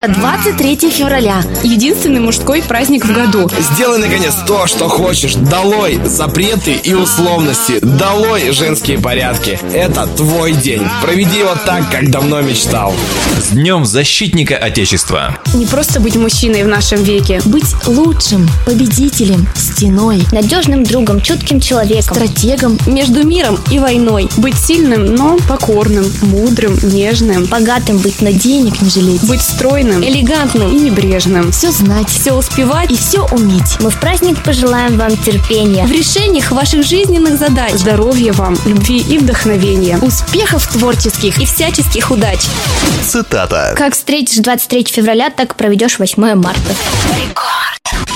23 февраля. Единственный мужской праздник в году. Сделай, наконец, то, что хочешь. Долой запреты и условности. Долой женские порядки. Это твой день. Проведи его так, как давно мечтал. С Днем Защитника Отечества. Не просто быть мужчиной в нашем веке. Быть лучшим, победителем, стеной, надежным другом, чутким человеком, стратегом Между миром и войной. Быть сильным, но покорным, мудрым, нежным. богатым быть, на денег не жалеть, Быть стройным, элегантным, и небрежным. все знать, Все успевать и все уметь. Мы в праздник пожелаем вам терпения, В решениях ваших жизненных задач, здоровья вам, любви и вдохновения. успехов творческих и всяческих удач. Цитата. как встретишь 23 февраля, так проведешь 8 марта. Рекорд.